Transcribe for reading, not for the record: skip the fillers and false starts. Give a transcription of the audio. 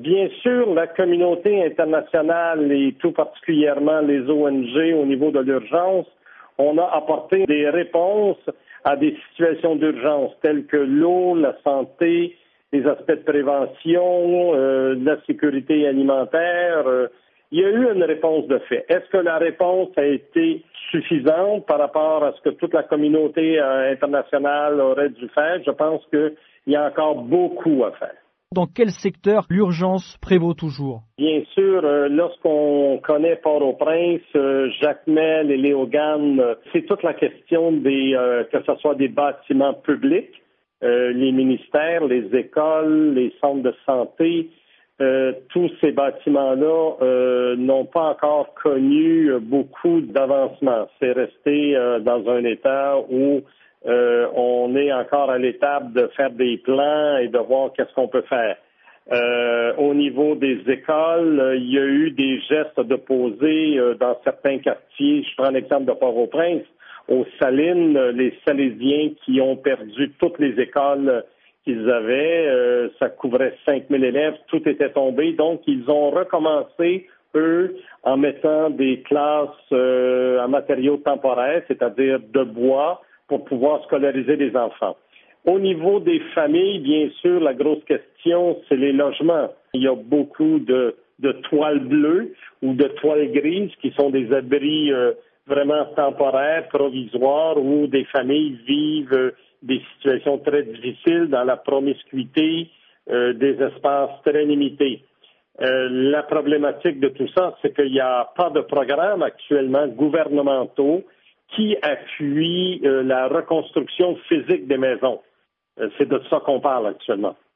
Bien sûr, la communauté internationale et tout particulièrement les ONG au niveau de l'urgence, on a apporté des réponses à des situations d'urgence telles que l'eau, la santé, les aspects de prévention, la sécurité alimentaire. Il y a eu une réponse de fait. Est-ce que la réponse a été suffisante par rapport à ce que toute la communauté internationale aurait dû faire? Je pense qu'il y a encore beaucoup à faire. Dans quel secteur l'urgence prévaut toujours? Bien sûr, lorsqu'on connaît Port-au-Prince, Jacmel et Léogane, c'est toute la question que ce soit des bâtiments publics, les ministères, les écoles, les centres de santé, tous ces bâtiments-là n'ont pas encore connu beaucoup d'avancement. C'est resté dans un état où on est encore à l'étape de faire des plans et de voir qu'est-ce qu'on peut faire. Au niveau des écoles, il y a eu des gestes de poser dans certains quartiers. Je prends l'exemple de Port-au-Prince. Aux Salines, les Salésiens qui ont perdu toutes les écoles qu'ils avaient, ça couvrait 5000 élèves, tout était tombé. Donc, ils ont recommencé, eux, en mettant des classes en matériaux temporaires, c'est-à-dire de bois, pour pouvoir scolariser les enfants. Au niveau des familles, bien sûr, la grosse question, c'est les logements. Il y a beaucoup de toiles bleues ou de toiles grises qui sont des abris vraiment temporaires, provisoires, où des familles vivent des situations très difficiles dans la promiscuité, des espaces très limités. La problématique de tout ça, c'est qu'il n'y a pas de programme actuellement gouvernementaux qui appuient la reconstruction physique des maisons. C'est de ça qu'on parle actuellement.